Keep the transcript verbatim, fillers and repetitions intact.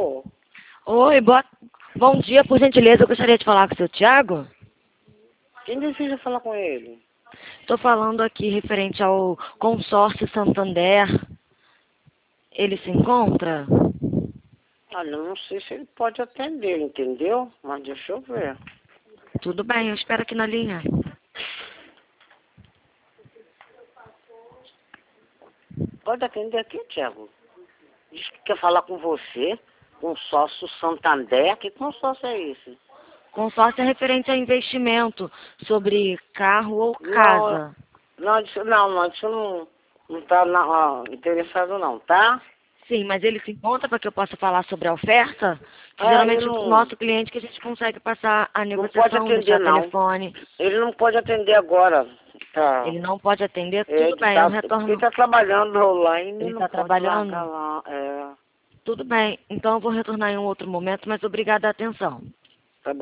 Alô? Oi, boa... bom dia, por gentileza, eu gostaria de falar com o seu Thiago. Quem deseja falar com ele? Estou falando aqui referente ao consórcio Santander. Ele se encontra? Olha, eu não sei se ele pode atender, entendeu? Mas deixa eu ver. Tudo bem, eu espero aqui na linha. Pode atender aqui, Thiago. Diz que quer falar com você. Consórcio Santander. Que consórcio é esse? Consórcio é referente a investimento sobre carro ou casa. Não, isso, não, não, isso não, não tá na, ó, interessado não, tá? Sim, mas ele se encontra para que eu possa falar sobre a oferta? Que É, geralmente ele o não, nosso cliente que a gente consegue passar a não pode negociação, atender deixar não. telefone. Ele não pode atender agora. Tá. Ele não pode atender, É, tudo ele bem, eu tá, porque ele retorno. tá trabalhando online e Ele não está pode largar trabalhando? lá. É. Tudo bem, então eu vou retornar em um outro momento, mas obrigada a atenção.